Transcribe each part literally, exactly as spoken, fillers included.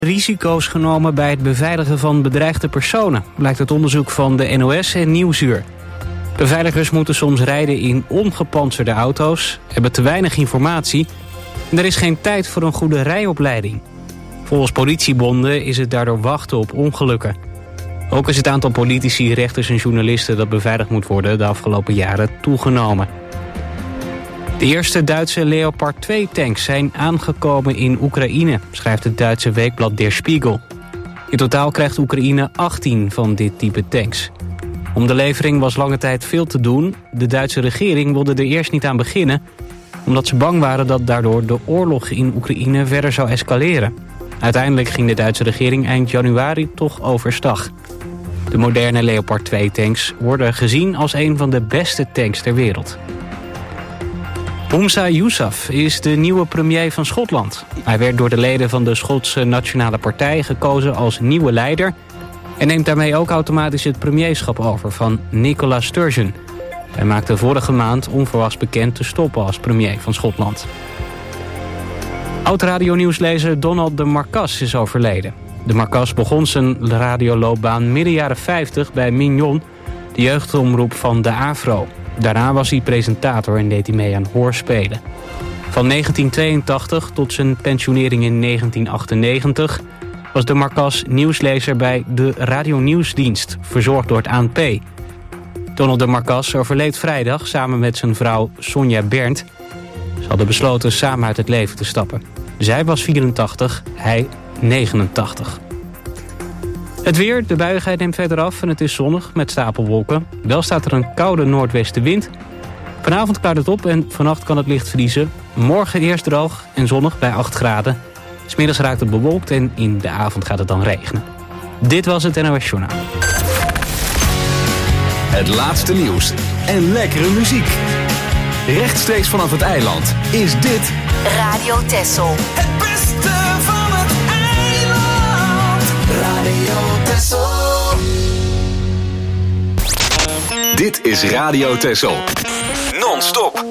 risico's genomen bij het beveiligen van bedreigde personen, blijkt uit onderzoek van de N O S en Nieuwsuur. Beveiligers moeten soms rijden in ongepantserde auto's, hebben te weinig informatie en er is geen tijd voor een goede rijopleiding. Volgens politiebonden is het daardoor wachten op ongelukken. Ook is het aantal politici, rechters en journalisten dat beveiligd moet worden de afgelopen jaren toegenomen. De eerste Duitse Leopard twee tanks zijn aangekomen in Oekraïne, schrijft het Duitse weekblad Der Spiegel. In totaal krijgt Oekraïne achttien van dit type tanks. Om de levering was lange tijd veel te doen. De Duitse regering wilde er eerst niet aan beginnen, omdat ze bang waren dat daardoor de oorlog in Oekraïne verder zou escaleren. Uiteindelijk ging de Duitse regering eind januari toch overstag. De moderne Leopard twee tanks worden gezien als een van de beste tanks ter wereld. Humza Yousaf is de nieuwe premier van Schotland. Hij werd door de leden van de Schotse Nationale Partij gekozen als nieuwe leider en neemt daarmee ook automatisch het premierschap over van Nicola Sturgeon. Hij maakte vorige maand onverwachts bekend te stoppen als premier van Schotland. Oud-radionieuwslezer Donald de Marcas is overleden. De Marcas begon zijn radioloopbaan midden jaren vijftig bij Mignon, de jeugdomroep van de Afro. Daarna was hij presentator en deed hij mee aan hoorspelen. Van negentien tweeëntachtig tot zijn pensionering in negentien achtennegentig... was de Marcas nieuwslezer bij de Radionieuwsdienst, verzorgd door het A N P. Donald de Marcas overleed vrijdag samen met zijn vrouw Sonja Berndt. Ze hadden besloten samen uit het leven te stappen. Zij was vierentachtig, hij negenentachtig. Het weer, de buiigheid neemt verder af en het is zonnig met stapelwolken. Wel staat er een koude noordwestenwind. Vanavond klaart het op en vannacht kan het licht vriezen. Morgen eerst droog en zonnig bij acht graden. 'S Middags raakt het bewolkt en in de avond gaat het dan regenen. Dit was het N O S Journaal. Het laatste nieuws en lekkere muziek. Rechtstreeks vanaf het eiland is dit Radio Texel. Het beste van het eiland. Radio Texel. Dit is Radio Texel. Non-stop.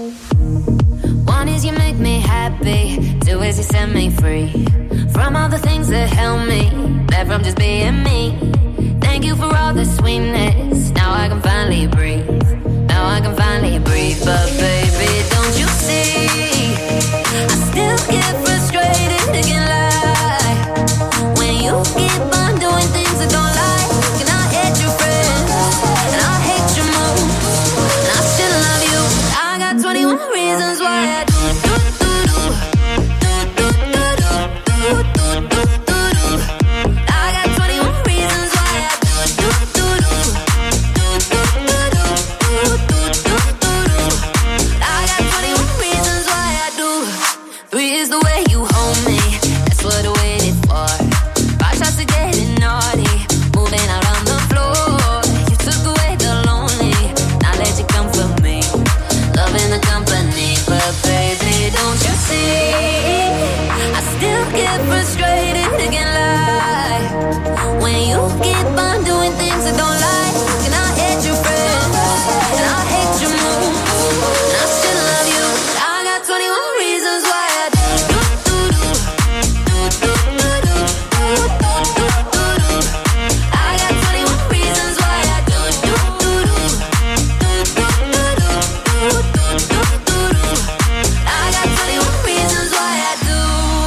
One is you make me happy. Two is you set me free. From all the things that help me. Back from just being me. Thank you for all the sweetness. Now I can finally breathe. Now I can finally breathe. But baby, don't you see? I still get frustrated, again lie. When you keep on doing things that don't like. And I hate your friends. And I hate your moves. And I still love you. I got twenty-one reasons why I do do do do. Do do do do do do do do. I got twenty-one reasons why I do do do do. Do do do do do do do do. I got twenty-one reasons why I do. Three is the way you hold me. That's what I waited for. Five shots of getting naughty. Moving out on the floor. You took away the lonely. Now let you come for me. Loving the company. But baby, don't you see? I still get frustrated, again lie. When you keep on doing things I don't like. And I hate your friends. And I hate your moves. And I still love you. I got twenty-one reasons why I do do do do. Do do do do. Do do do do do. I got twenty-one reasons why I do do do do. Do do do do. Do do do do do. I got twenty-one reasons why I do.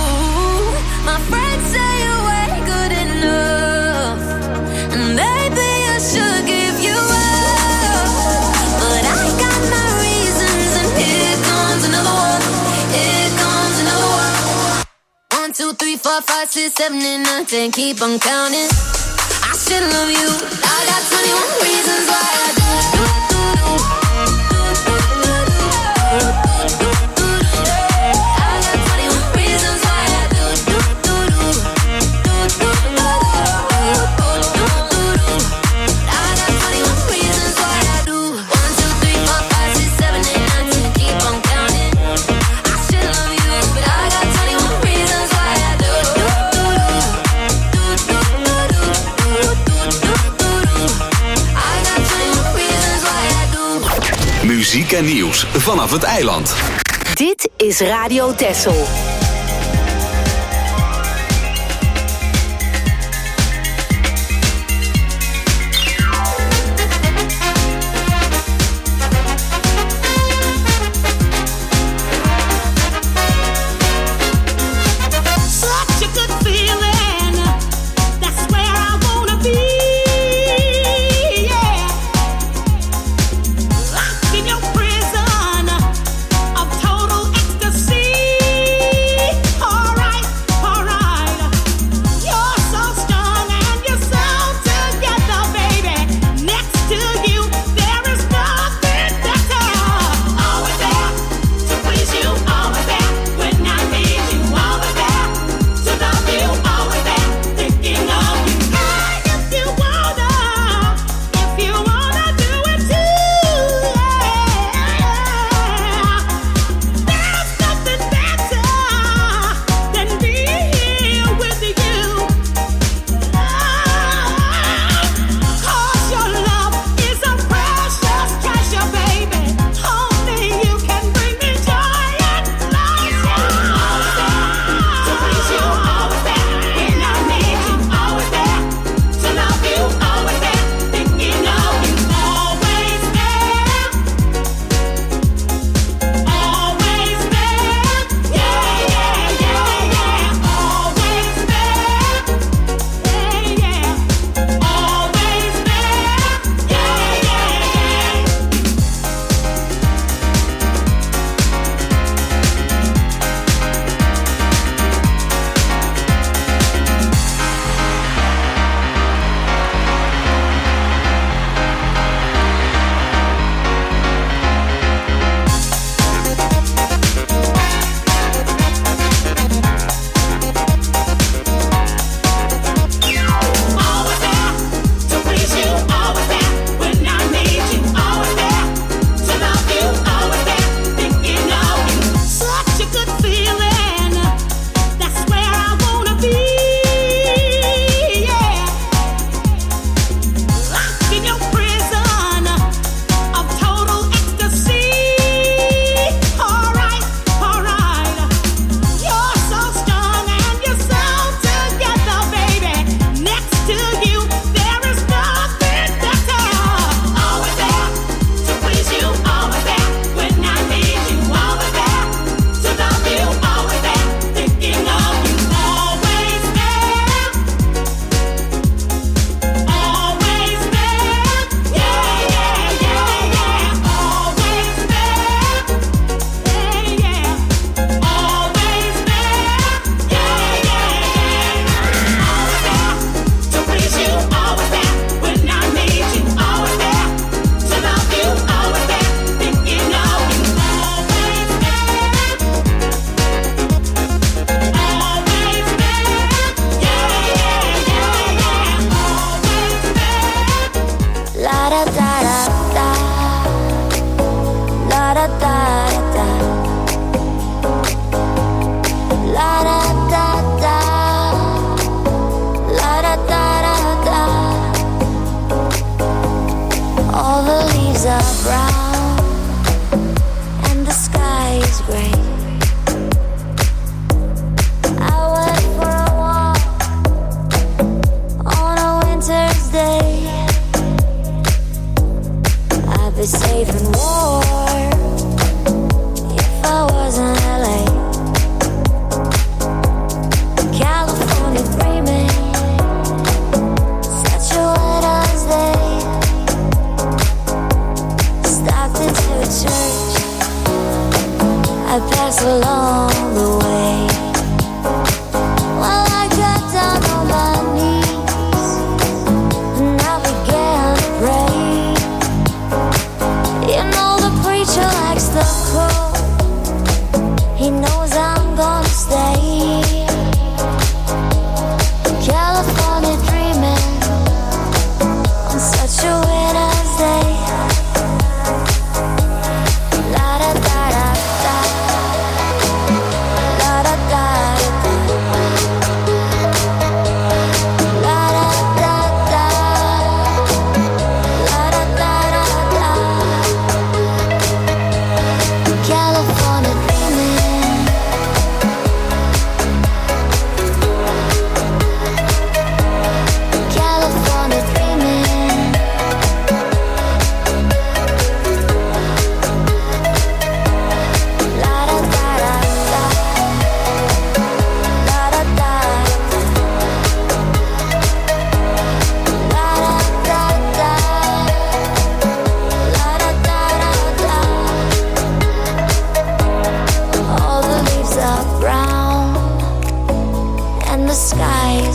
My friends say you ain't good enough. And maybe I should give you up. But I got my reasons. And here comes another one. Here comes another one. One, two, three, four, five, six, seven, and nine, ten. Keep on counting. I should love you. I got twenty-one reasons why I do do do do. Do do do do. Do do do do. I got twenty-one reasons why I do do do do. Do do do do. Do do do do. I got twenty-one reasons why I do. One, two, three, four, five, six, seven, eight, nine, ten. Keep on counting. I should love you, but I got twenty-one reasons why I do do do do. Do do do do. Do do do do. I got twenty-one reasons why I do. muziek en nieuws. vanaf het eiland. Dit is Radio Texel.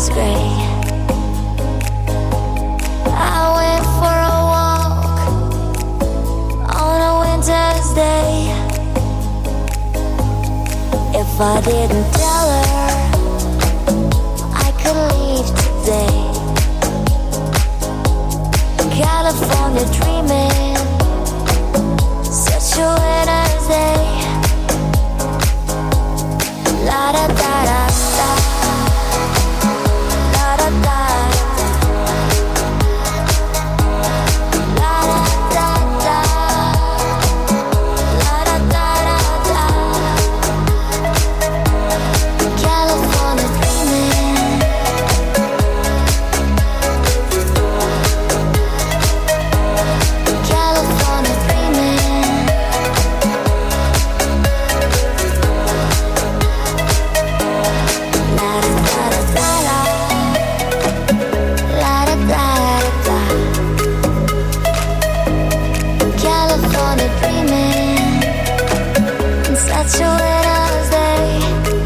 was gray. I went for a walk on a winter's day. If I didn't tell her I could leave today. California dreaming, such a winter's day. La da da da da, la da da, la da da da, la da da da da. California dreaming. California dreaming. La da da da da, la da da da. California dreaming, in such a winter's day.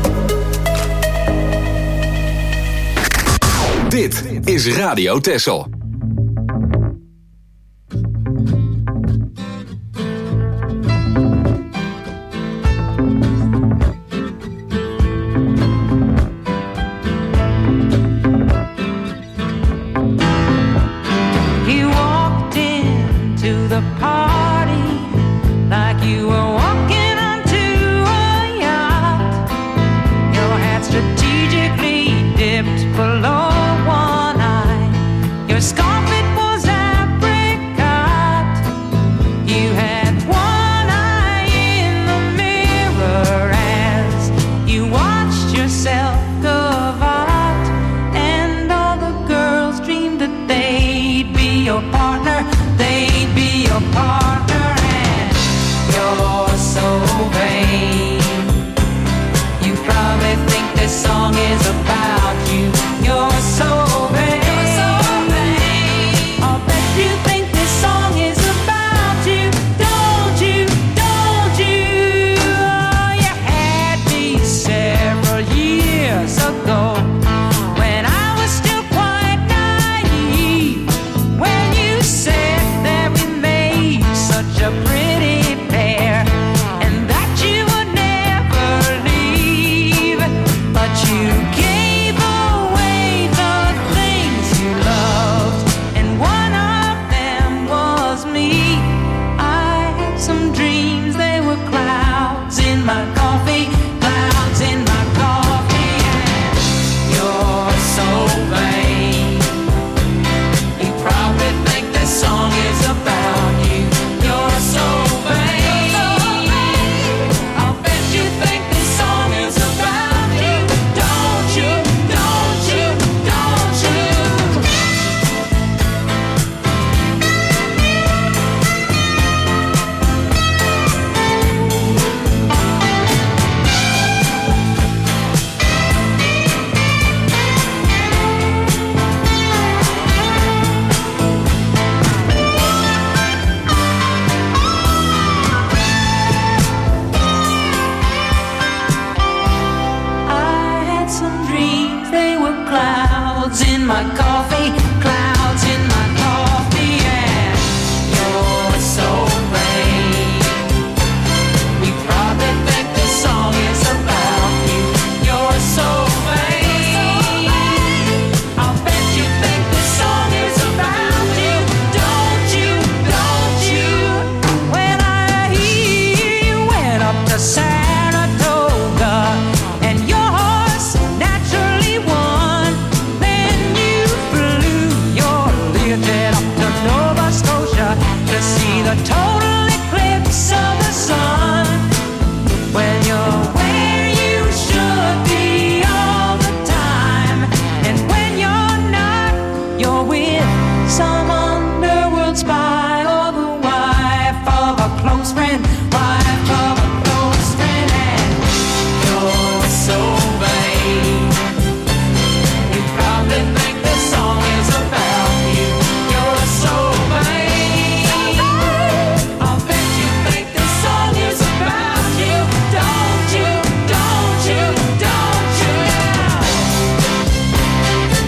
Dit is Radio Texel. You walked into the party like you were walking onto a yacht. Your hat strategically dipped below one eye. Your scarf, it was apricot. You had one eye in the mirror as you watched yourself go out. And all the girls dreamed that they'd be your partner, they'd be your partner, and you're so vain. You probably think this song is about you. You're so vain. You're so vain. I'll bet you think this song is about you. Don't you? Don't you? Oh, you had me several years ago when I was still quite naive. When you said that we made such a pretty pair and that you would never leave, but you gave away the things you loved, and one of them was me. I had some dreams, they were clouds in my coffee, clouds in my coffee, and you're so vain. You probably think this song is about you. You're so vain. I'll bet you think this song is about you. Don't you? Don't you? Don't you? I had some dreams, they were clouds in my coffee, clouds in my coffee, and you're so vain. We probably think this song is about you. You're so vain. I'll bet you think this song is about you. Don't you? Don't you? When I hear you went up to Saratoga and your horse naturally won, then you flew your Learjet up to Nova Scotia to see the total eclipse of the sun. When you're where you should be all the time, and when you're not, you're with some underworld spy or the wife of a close friend, wife of a close friend, and you're so vain. You probably think this song is about you. You're so vain. I'll bet you think this song is about you. Don't you? Don't you? Don't you?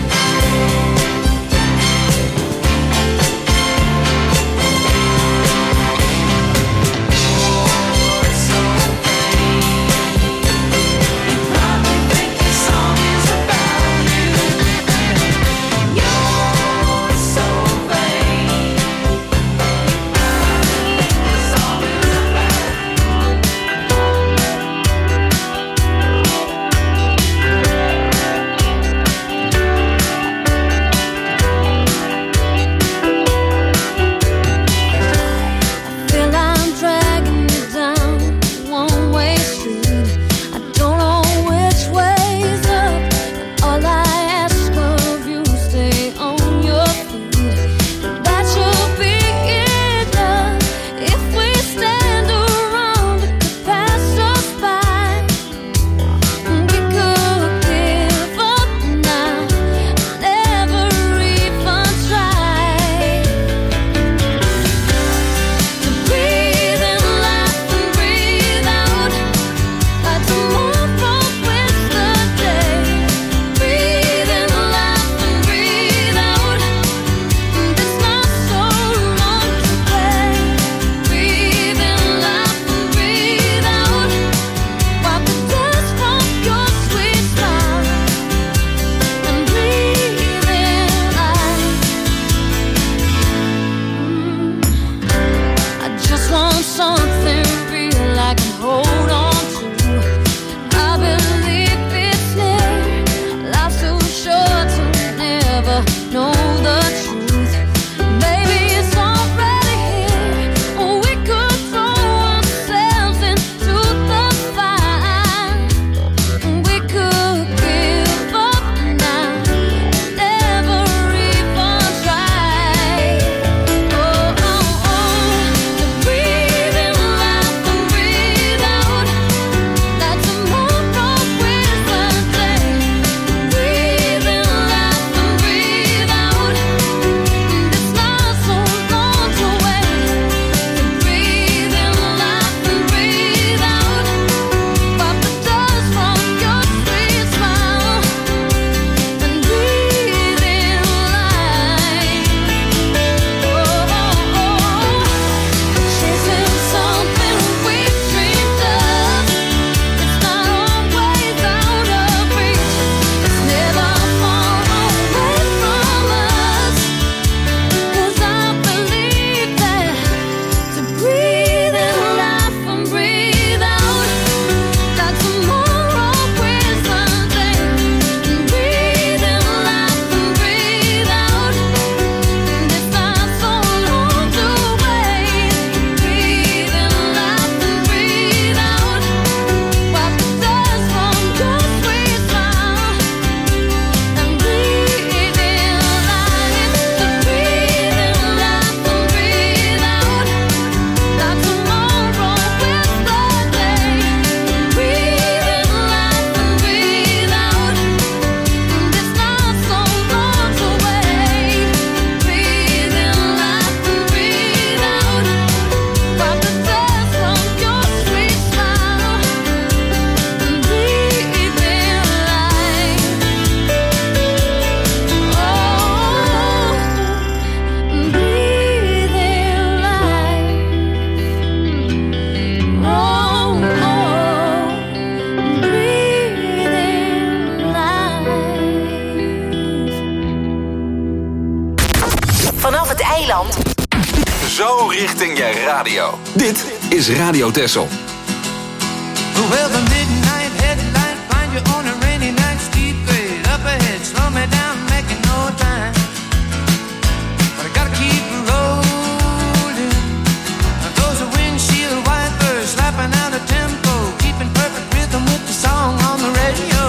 vanaf het eiland. Zo richting je radio. Dit is Radio Texel. Well, the midnight headlight find you on a rainy night, steep grade up ahead, slow me down, making no time. But I gotta keep rolling. Those are windshield wipers slapping out a tempo, keeping perfect rhythm with the song on the radio.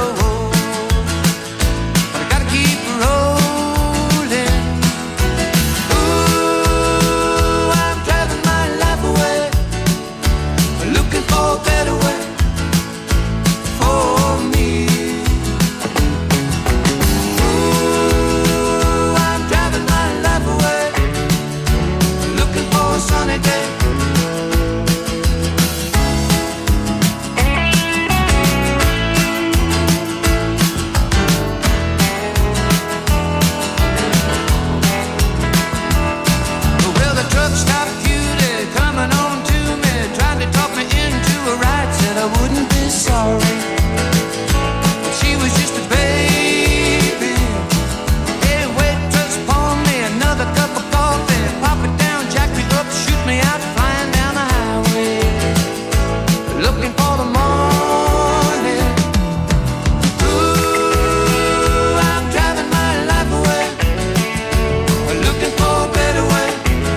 But I gotta keep rolling. Ooh, I'm driving my life away, looking for a better way. For me, ooh, I'm driving my life away, looking for a sunny day. Well, the truck stopped cutie coming on to me, trying to talk me into a ride, said I wouldn't be sorry. She was just a baby. Hey, waitress, pour me another cup of coffee. Pop it down, jack me up, shoot me out, flying down the highway, looking for the morning. Ooh, I'm driving my life away, looking for a better way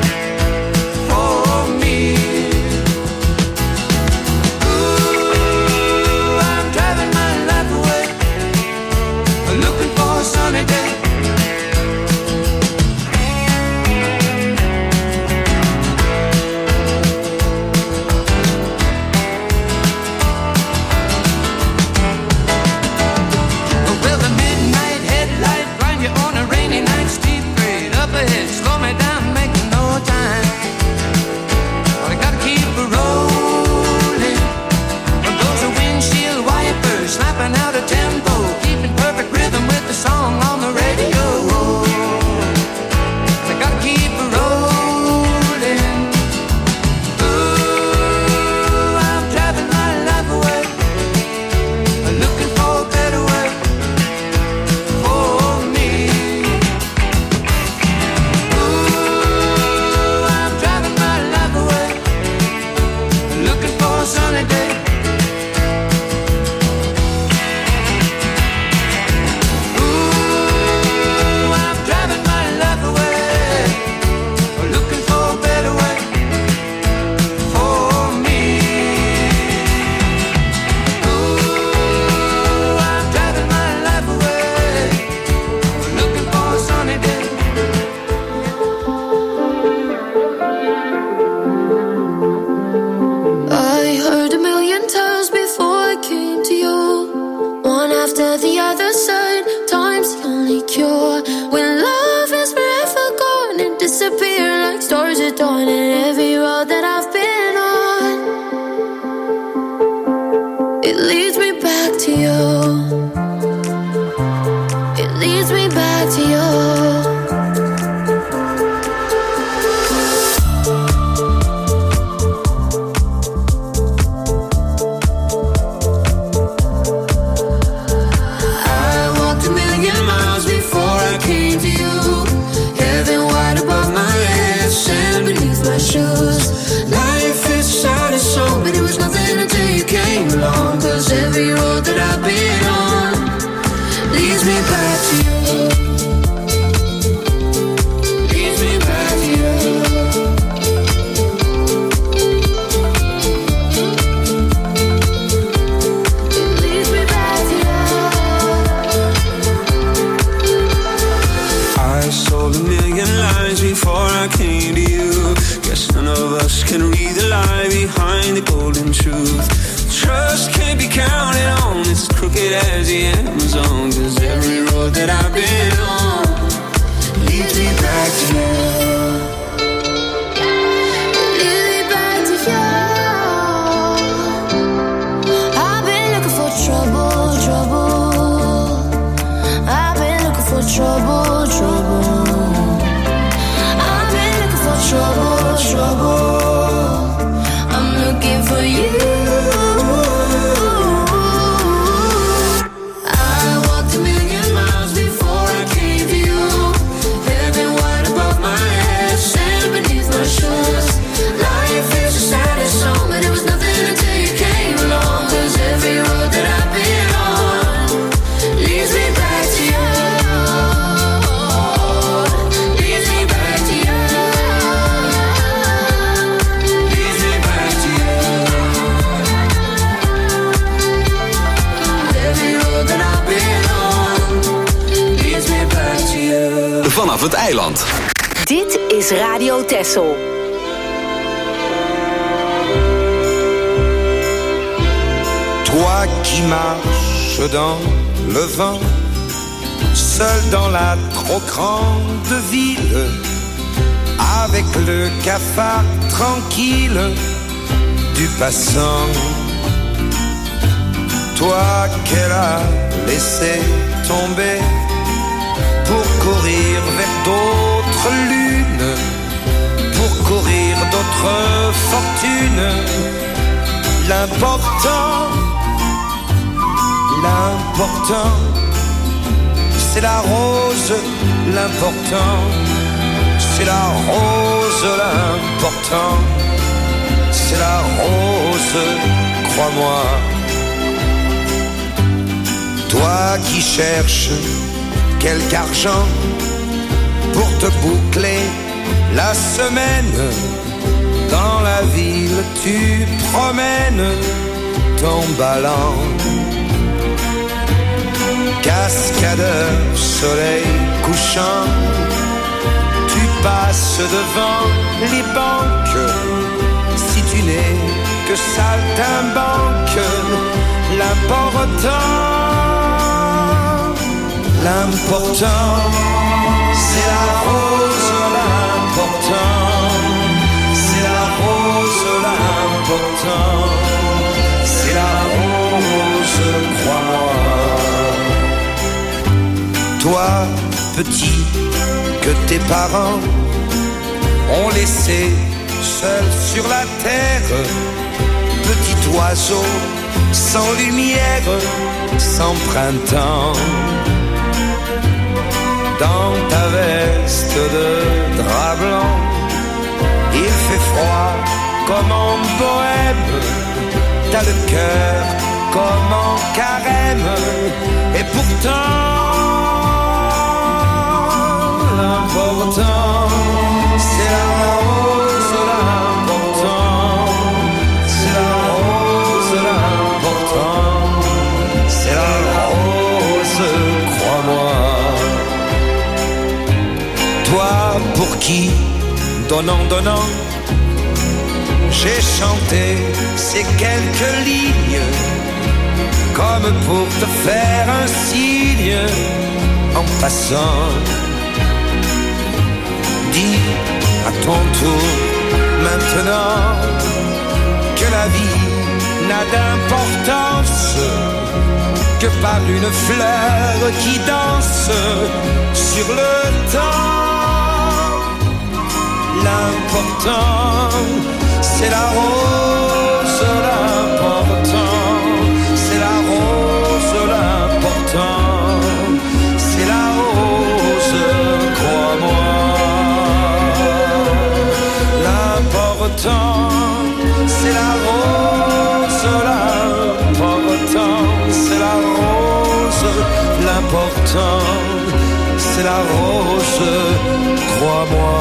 for me. Ooh, I'm driving my life away, looking for a sunny day. Well, the midnight headlight blind you on a rainy night, steep grade up ahead, slow me down, making no time. But I gotta keep it rolling. Those are windshield wipers slapping out a tempo, keeping perfect rhythm with the song on the radio. I gotta keep it rolling. Ooh, I'm driving my life away, looking for a better way for me. Ooh, I'm driving my life away, looking for a sunny day. Ooh, I'm driving my life away, looking for a better way for me. Ooh, I'm driving my life away, looking for a sunny day. I heard a million times before I came to you. One after the other said, time's the only cure. When love is forever gone and disappear like stars at dawn. And every road that I've been on, it leads me back to you. It leads me back to you. I walked a million miles before I came to you. Heaven wide above my head, sand beneath my shoes. Life is sad and so, but it was nothing until you came along. Cause every road that I've been on leads me back to you. Leads me back to you. It leads me back to you. I sold a million lies before I came to you. Guess none of us can read the lie behind the golden truth. Trust can't be counted on, it's as crooked as the Amazon. Cause every road that I've been on leads me back to you. Lead me back to you. I've been looking for trouble, trouble. I've been looking for trouble, trouble. I've been looking for trouble, trouble. I'm looking for you. I walked a million miles before I came to you. Heaven wide above my vanaf het eiland. Dit is Radio Texel. Toi qui marches dans le vent, seul dans la trop grande ville, avec le cafard tranquille du passant. Toi qu'elle a laissé tomber pour courir vers d'autres lunes, pour courir d'autres fortunes. L'important, l'important, c'est la rose. L'important, c'est la rose. L'important, c'est la rose, crois-moi. Toi qui cherches quelque argent pour te boucler la semaine, dans la ville tu promènes ton ballon. Cascadeur, soleil couchant, tu passes devant les banques. Si tu n'es que saltimbanque, l'important, l'important, c'est la rose. L'important, c'est la rose. L'important, c'est la rose, crois-moi. Toi, petit, que tes parents ont laissé seul sur la terre, petit oiseau sans lumière, sans printemps. Dans ta veste de drap blanc, il fait froid comme en bohème. T'as le cœur comme en carême. Et pourtant, l'important, c'est la rose. L'important, c'est la rose. L'important, c'est la rose, crois-moi. Toi pour qui, donnant, donnant, j'ai chanté ces quelques lignes, comme pour te faire un signe en passant. Dis à ton tour maintenant que la vie n'a d'importance que par une fleur qui danse sur le temps. L'important, c'est la rose. L'important, c'est la rose. L'important, c'est la rose, crois-moi. L'important, c'est la rose. L'important, c'est la rose. L'important, c'est la rose, crois-moi.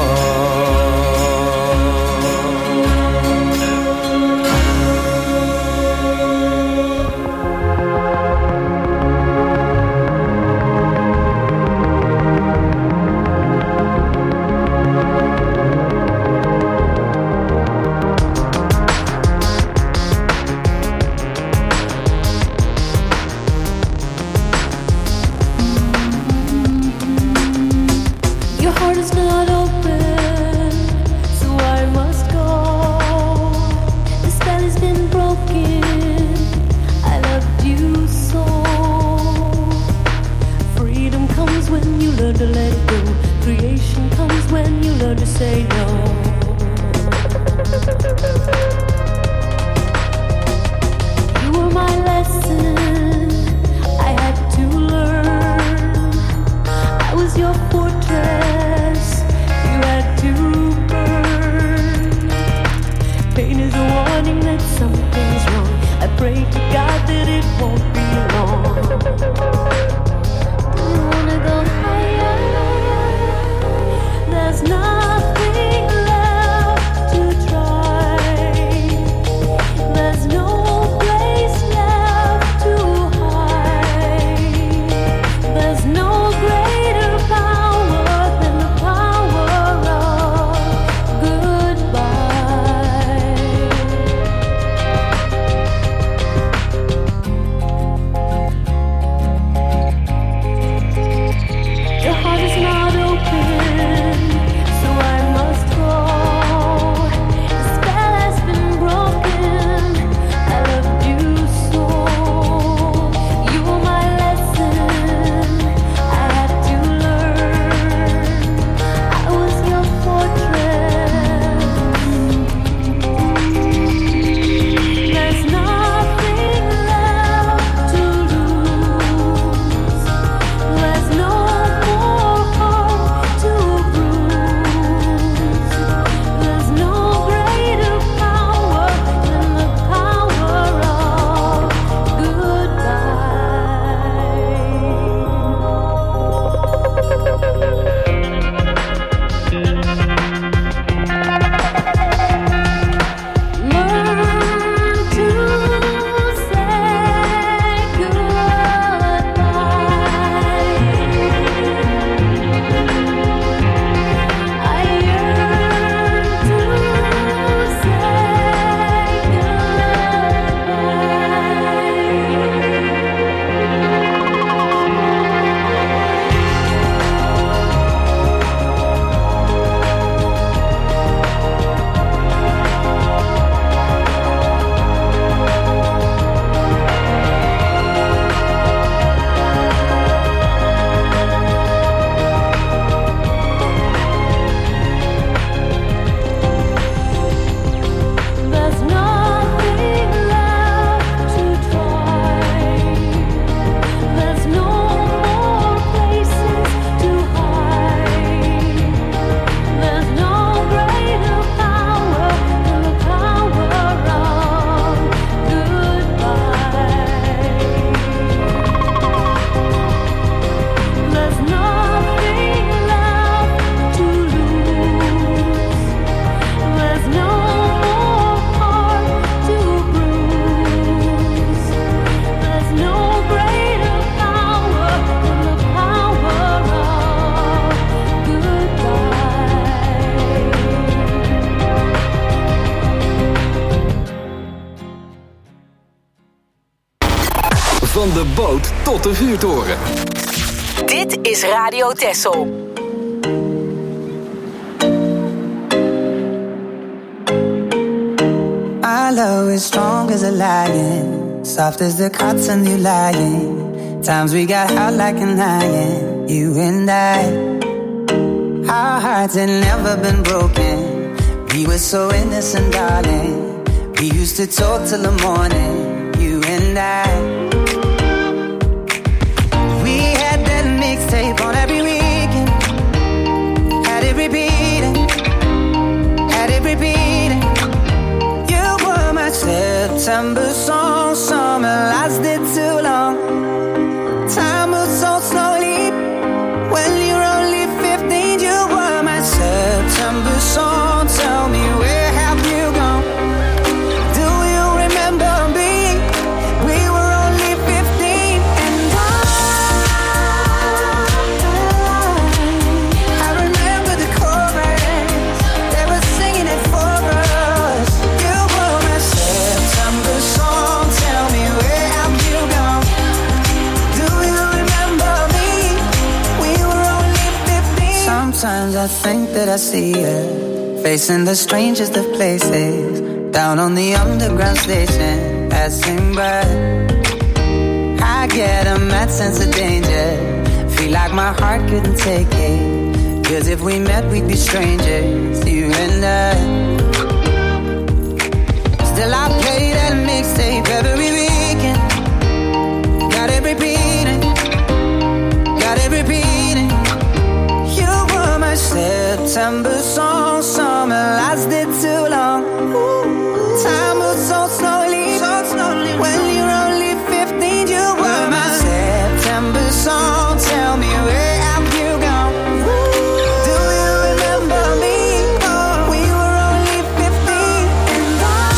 There's no greater power boot tot de vuurtoren. Dit is Radio Texel. My love is strong as a lion, soft as the cotton you lying. Times we got hot like an iron, you and I. Our hearts had never been broken. We were so innocent, darling. We used to talk till the morning, you and I. We had that mixtape on every weekend. Had it repeating, had it repeating. You were my September song, summer lasted too long. Time moves so slowly when you're only fifteen. You were my September song. Tell me, where have you gone? Do you remember me? We were only fifteen, and I, I remember the chorus. They were singing it for us. You were my September song. Tell me, where have you gone? Do you remember me? We were only fifteen. Sometimes I think that I see you facing the strangest of places, down on the underground station, passing by. I get a mad sense of danger, feel like my heart couldn't take it. Cause if we met we'd be strangers, you and I. Still I play that mixtape every weekend. Got it repeating, got it repeating. You were my September song, summer lasted too long. Time moves so slowly, so slowly. When you're only fifteen, you were my September song. Tell me, where have you gone? Do you remember me? We were only fifteen, and I,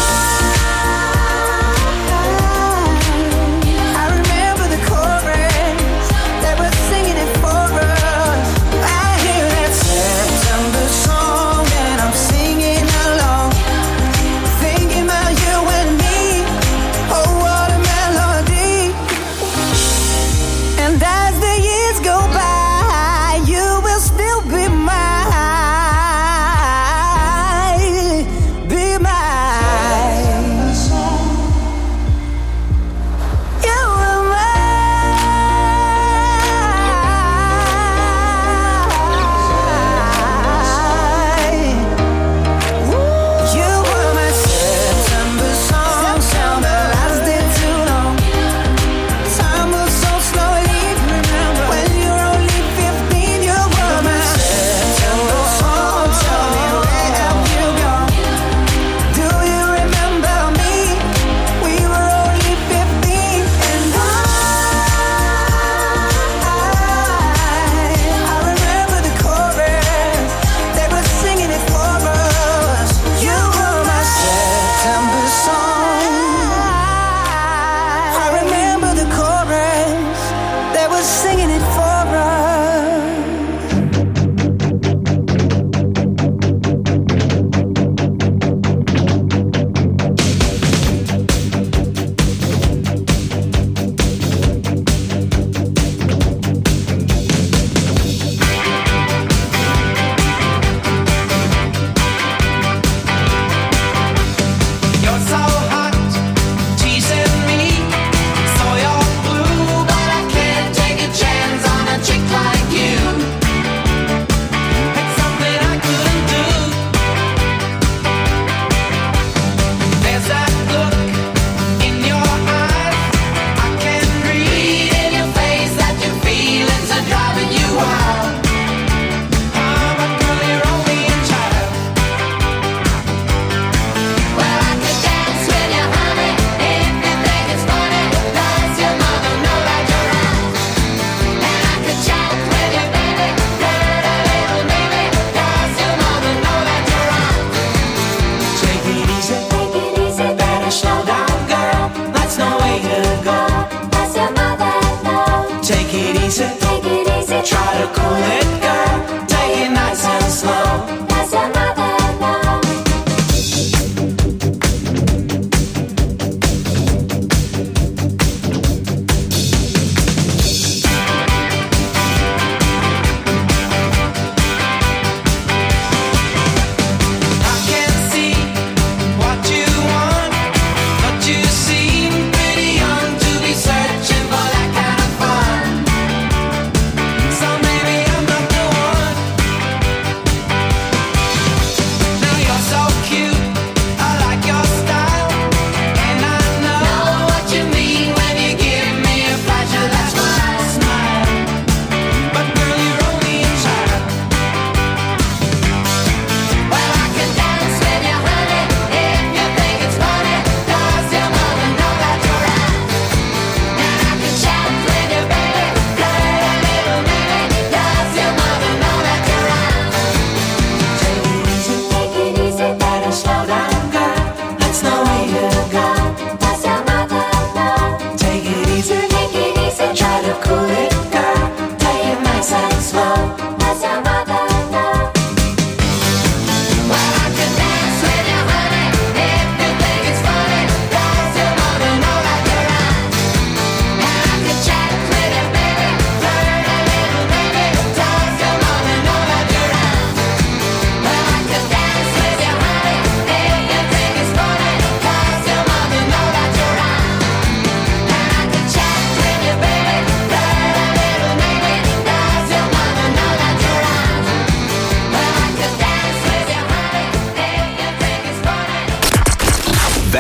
I remember the chorus. They were singing it for us. I hear that September song and I'm singing along, thinking about you and me. Oh, what a melody. And as the years go by, you will still be mine, be mine. You were mine. You were my September song, summer lasted too long. Time moves so slowly, remember when you're only fifteen. You were my September song. Tell me, where have you gone? Do you remember me? We were only fifteen, and I, I remember the chorus. They were singing it for us. You were my September song. I remember the chorus. They were singing it for us. You're so hot, teasing me. So you're blue, but I can't take a chance on a chick like you. It's something I couldn't do. There's that look in your eyes, I can read in your face that your feelings are driving you wild. Oh, but girl, you're only a child. Well, I could dance with you, honey, if you think it's funny. Does your mother know that you're out? And I could chat with you, baby, murder little baby. Does your mother know that you're out? Take it easy, take it easy, better slow down, girl. That's no way to go. Does your mother know? Take it easy, take it easy, try to cool it, girl. Take it nice and slow. Does your mother know?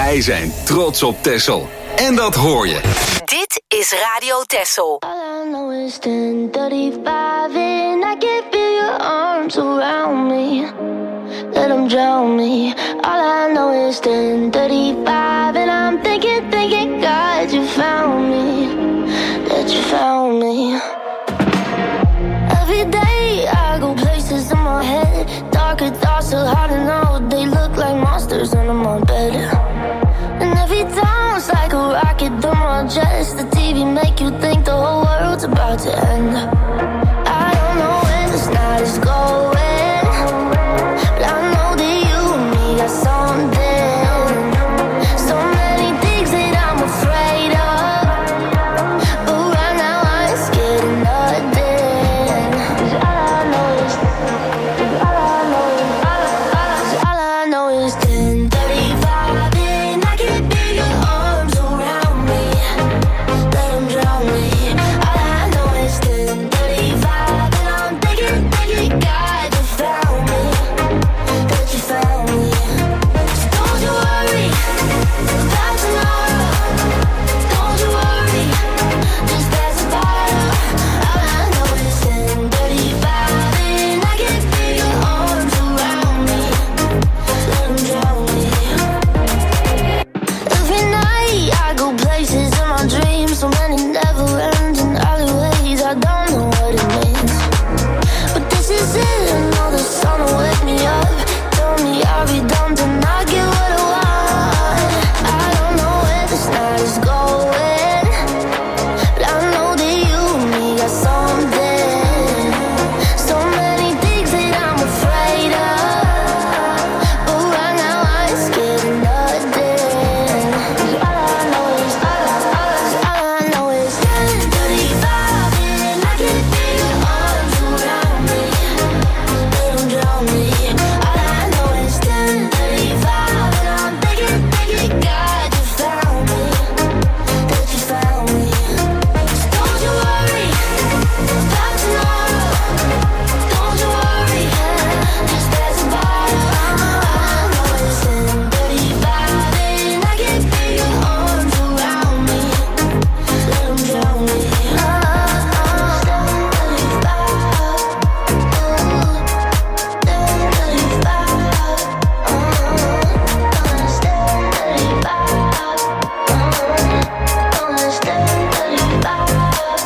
Wij zijn trots op Texel. En dat hoor je. Dit is Radio Texel. All I know is ten thirty-five and I can feel your arms around me. Let them drown me. All I know is ten thirty-five and I'm thinking, thinking, God, you found me. That you found me. Every day I go places in my head. Darker thoughts are hard to know. They look like monsters under my bed. And every time it's like a rocket through my chest. The T V make you think the whole world's about to end. I don't know when this night is going, but I know that you and me got something. So many things that I'm afraid of, but right now I ain't scared of nothing. 'Cause all I know is, all I know is, all I, all I know is ten thirty-five and I can feel your arms around me. Let them drown me. All I know is ten thirty-five and I'm thinking, thinking, God, you found me. That you found me. So don't you worry about tomorrow. Don't you worry, just pass the bottle. All I know is ten thirty-five and I can feel your arms around me. Let them drown me. Every night I go places in my dreams. So many never-ending alleyways. I don't know what it means, but this is it. I know the sun will wake me up. Tell me I'll be done to not get what I want. I don't know where this night is going, but I know that you and me got something. So many things that I'm afraid of, but right now I ain't scared of nothing. 'Cause all I know is, all I, all I know is ten thirty-five and I can feel your arms around me. Let them drown me. All I know is ten thirty-five and I'm thinking, thinking, God, you found me. That you found me. So don't you worry about tomorrow. Don't you worry, just pass the bottle. All I know is ten thirty-five and I can feel your arms around me. Let them drown me. Oh, oh, ten thirty-five. Ooh, ten thirty-five. Oh, oh, it's ten thirty-five. Oh, it's ten thirty-five.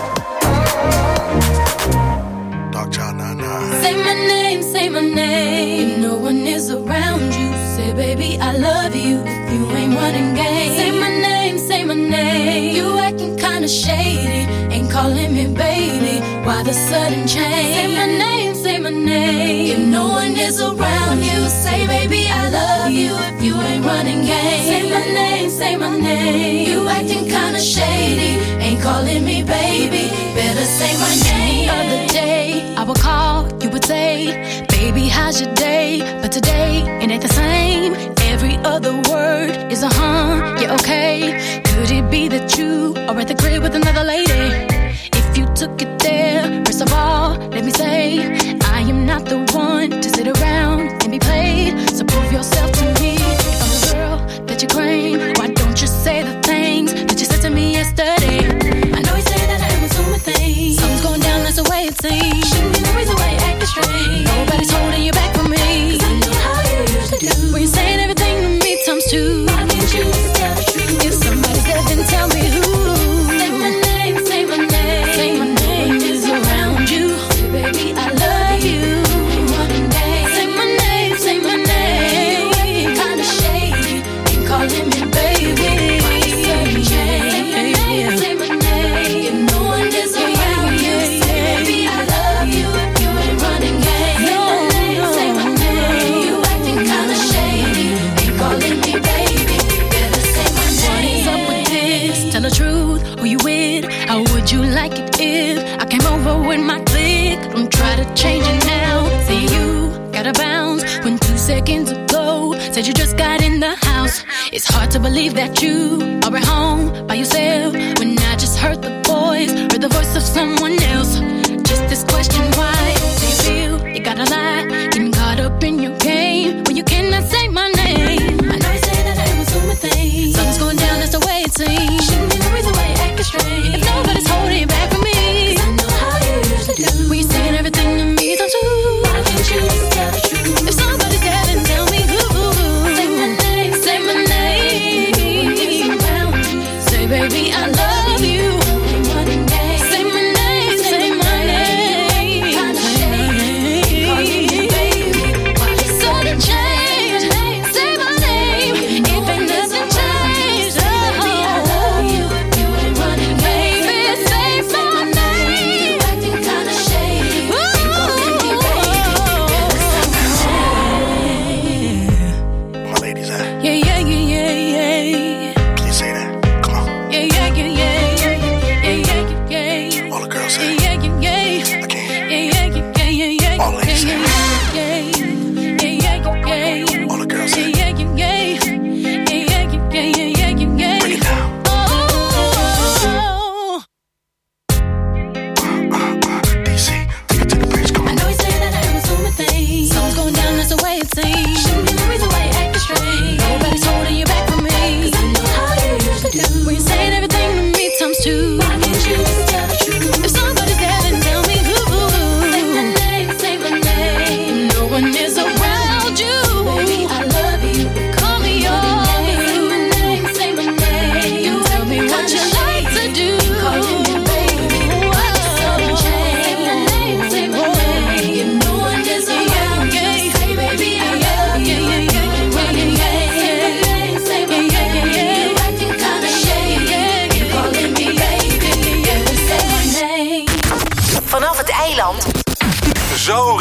Dark Child nine nine. Say my name, say my name. If no one is around you, say, baby, I love you. If you ain't running game, say my name, say my name. You acting kinda shady, ain't calling me baby. Why the sudden change? Say my name, say my name. If no one is around you, say, baby, I love you. If you ain't running game, say my name, say my name. You acting kinda shady, ain't calling me baby. Better say my name. The other day, I would call, you would say, baby, how's your day? But today, it ain't the same. Every other word is a huh, yeah, okay. Could it be that you are at the crib with another lady? If you took it there, first of all, let me say, I am not the one to sit around and be played. So prove yourself to me. If I'm the girl that you claim, why don't you say the things that you said to me yesterday? I know you say that I am assuming things. Something's going down, that's the way it seems. Shouldn't be no reason why you're acting strange. Nobody's holding you back from me, 'cause I know how you usually do. When you're saying everything to me times two, why can't you just tell the truth? If somebody's dead, then tell me who. Say my name, say my name. Say my name is around you. Say, baby, I love you. Ain't running game. Say my name, say my name. Kinda shady, ain't calling me baby. Why you sudden change? Say my name, say my name. If no one is around you, say, baby, I love you. If you ain't running game, say my name, say my name. You acting kinda shady, ain't calling me baby. Better say my name. What's up with this? Tell the truth, who you with? How would you like it if I came over with my clique? Don't try to change it now. Say you gotta bounce when two seconds ago said you just got in the house. It's hard to believe that you are at home by yourself when I just heard the voice, heard the voice of someone else. Just this question, why do you feel you gotta lie? Getting caught up in your game when you cannot say my name. I know you say that I am assuming things.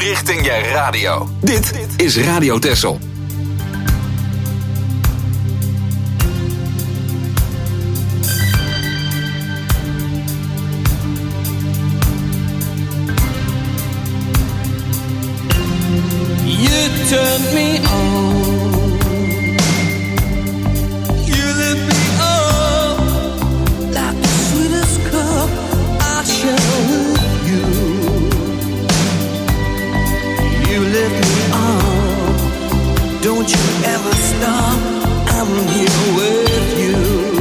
richting je radio. Dit is Radio Texel. You turned me on. You lit me up like the sweetest cup I share with you. You lit me up. Don't you ever stop. I'm here with you.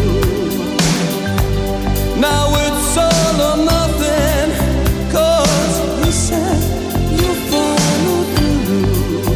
Now it's all or nothing, 'cause you said you follow through.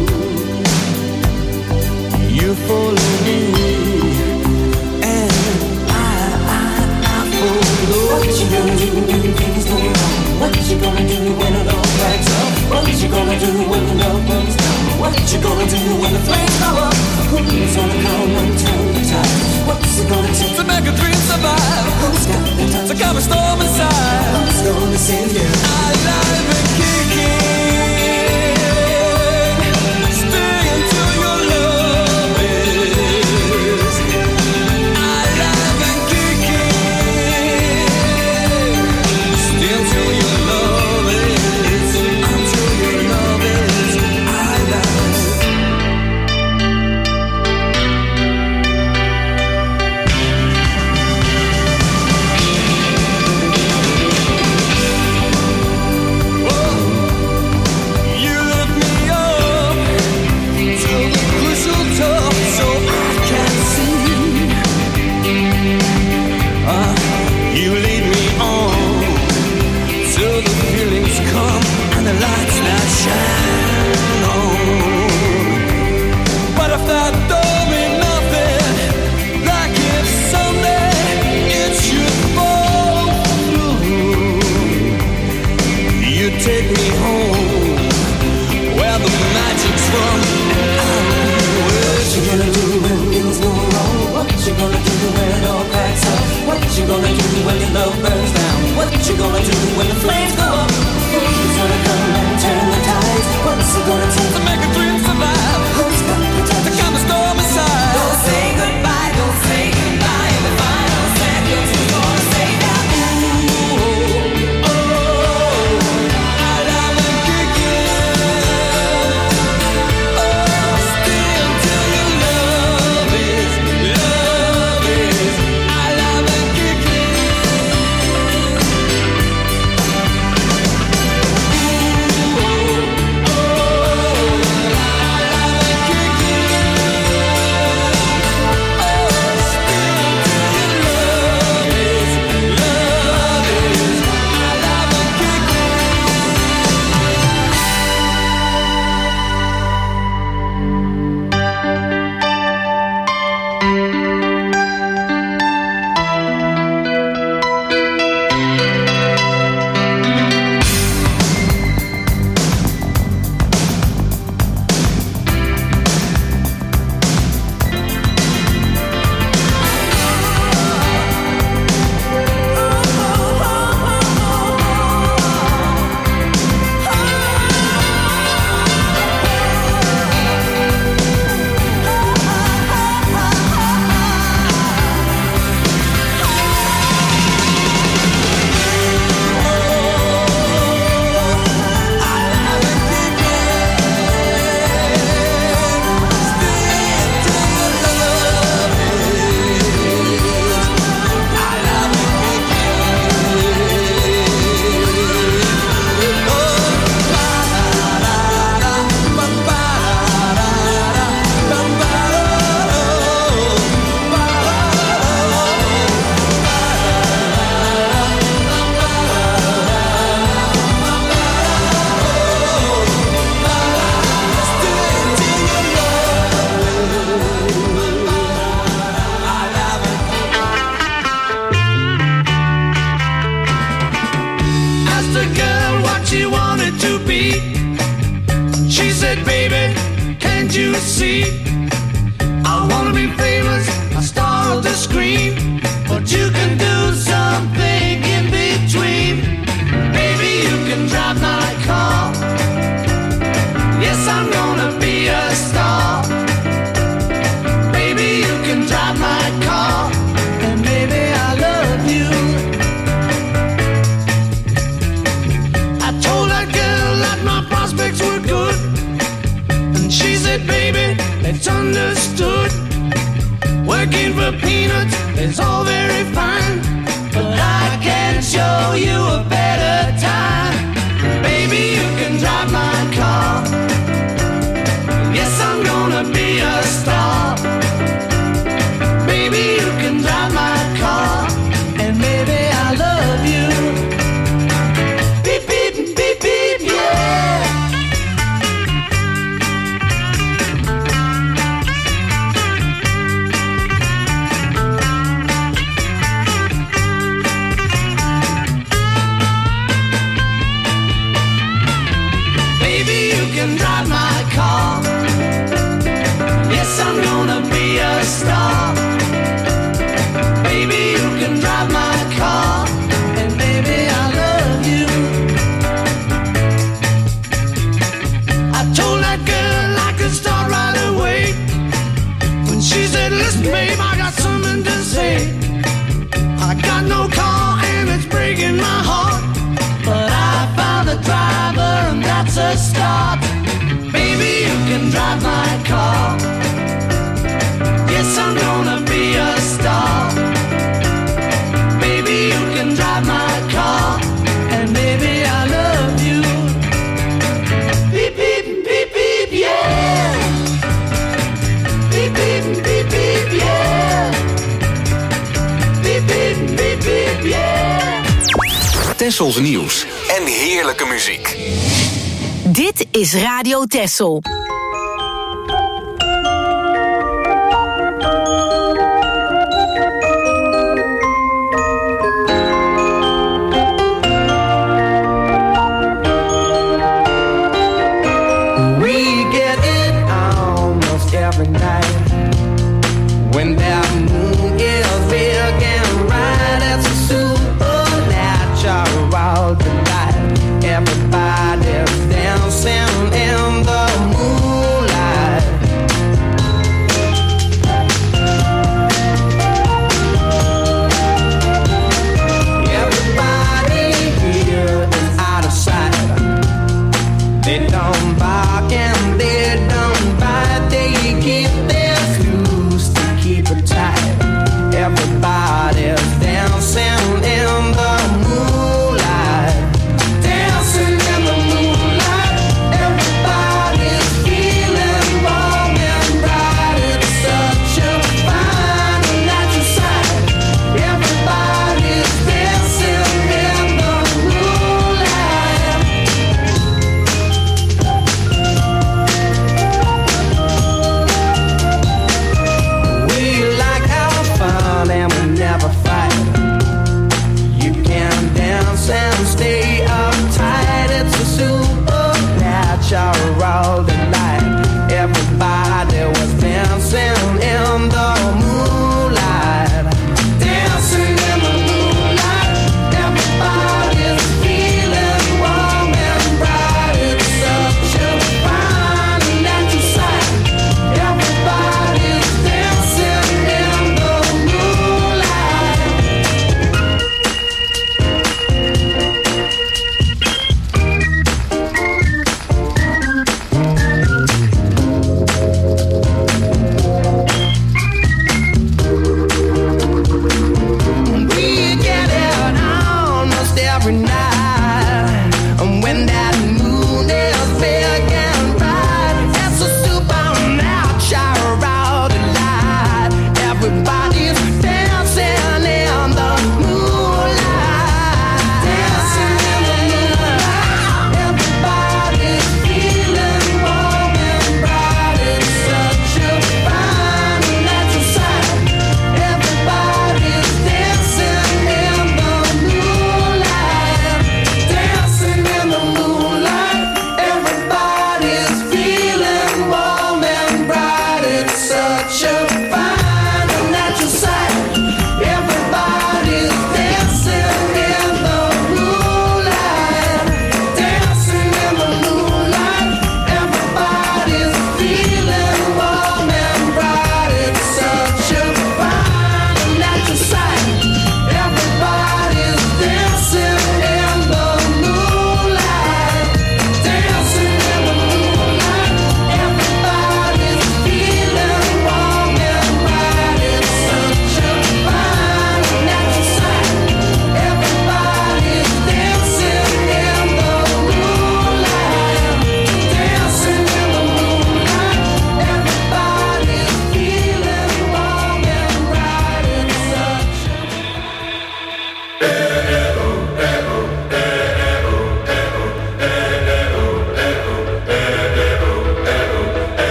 You follow me, and I, I, I follow. What you gonna do when things go wrong? What you gonna do when it all cracks up? What you gonna do when the love burns down? What you gonna do when the flames go up? Who's gonna come and turn the tide? What's it gonna take to make a dream survive? Who's got the time to calm a storm inside? Who's gonna save you? Alive and kicking. Stay until your love is alive and kicking. Stay until your love is, until your love is alive. You lift me up till the crucial top, so I can see. Ah, you lead me on till the feelings come and the lights that shine on. But if that don't mean nothing, like if someday it should fall through, you take me home where the magic's from, and I'm with you. What you gonna do when things go wrong? What you gonna do when it all cracks up? What you gonna do when your love burns down? What you gonna do when the flames go up? Who's gonna come and turn the tides? What's it gonna take to make a dream survive? Who's got the time to calm the storm inside? Don't say goodbye, don't say goodbye. The final seconds is gonna say that. Ooh, oh, I love and kicking. Oh, stay until your love is, love is. I love and kicking. Ooh, oh, I love and kicking. Oh, stay until your love is, love is. I love and kicking. Asked the girl what she wanted to be. She said, baby, can't you see? I wanna be famous, a star of the screen, but you can do something in between. Baby, you can drive my car. understood. Working for peanuts is all very fine, but I can show you a better time. Baby, you can drive my car. Yes, I'm gonna be a star. Baby, you can drive my car, and maybe I love you. Beep, beep, beep, beep, yeah. Baby, you can drive my car. Yes, I'm gonna be a star. Baby, you can drive my car, and baby, I love you. I told that girl I could start right away. When she said, listen, babe, I got something to say. I got no car and it's breaking my heart, but I found a driver and that's a start. Baby, you can drive my car. Yes, I'm gonna be a star. Baby, you can drive my car, and baby, I love you. Beep, beep, beep, beep, yeah. Beep, beep, beep, beep, yeah. Beep, beep, beep, beep, yeah. Tessels nieuws en heerlijke muziek. Dit is Radio Tessel. We get it almost every night. When that moon is big and bright, it's a supernatural delight. Everybody's dancing in the moonlight. Everybody here is out of sight. They don't bark and they don't bite. They keep their screws to keep it tight. Everybody's dancing in the moonlight. Dancing in the moonlight. Everybody's feeling warm and bright. It's such a fine and natural sight. Everybody's dancing in the moonlight. We like our fun and we never fight. You can dance and stay uptight. It's a supernatural delight. Everybody was dancing in the moonlight. Dancing in the moonlight. Everybody's feeling warm and bright. It's such a fine and natural sight. Everybody's dancing in the moonlight.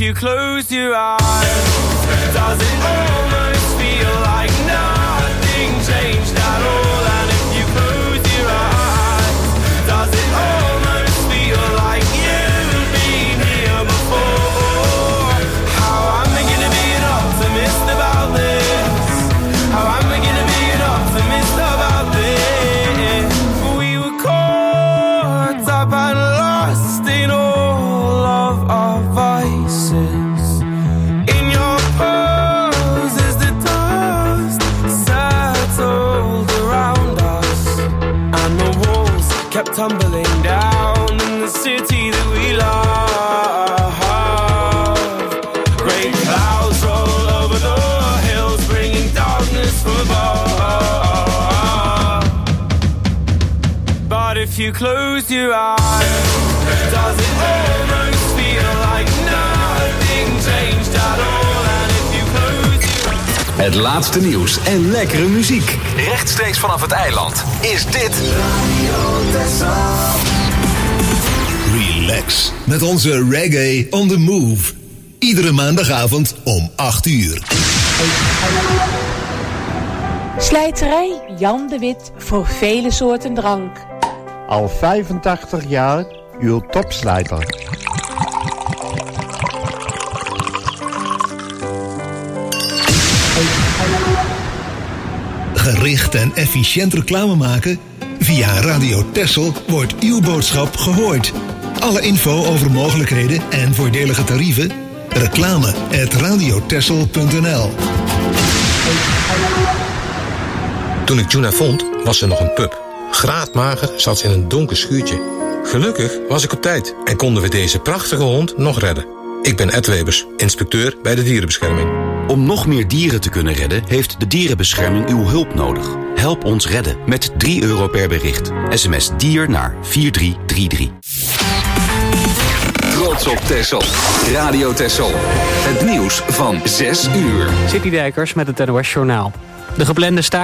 you close your eyes, does it almost feel like nothing changed at all? And if you close your eyes, does it almost feel like you've been here before? How am I gonna be an optimist about this? How am I gonna be an optimist about this? We were caught up and lost in all of our vices. In your pose as the dust settled around us, and the walls kept tumbling down in the city that we love. Great clouds roll over the hills, bringing darkness from above. But if you close your eyes, does it almost feel like nothing changed at all? And if you close your eyes... Het laatste nieuws en lekkere muziek. Rechtstreeks vanaf het eiland is dit Relax met onze Reggae on the Move. Iedere maandagavond om acht uur. Slijterij Jan de Wit voor vele soorten drank. Al vijfentachtig jaar uw topslijter. Gericht en efficiënt reclame maken? Via Radio Texel wordt uw boodschap gehoord. Alle info over mogelijkheden en voordelige tarieven? Reclame at radiotexel punt n l. Toen ik Juna vond, was ze nog een pup. Graadmager zat ze in een donker schuurtje. Gelukkig was ik op tijd en konden we deze prachtige hond nog redden. Ik ben Ed Webers, inspecteur bij de dierenbescherming. Om nog meer dieren te kunnen redden, heeft de dierenbescherming uw hulp nodig. Help ons redden met drie euro per bericht. S M S dier naar vier drie drie drie. Trots op Texel. Radio Texel. Het nieuws van zes uur. City Dijkers met het N O S Journaal. De geplande staak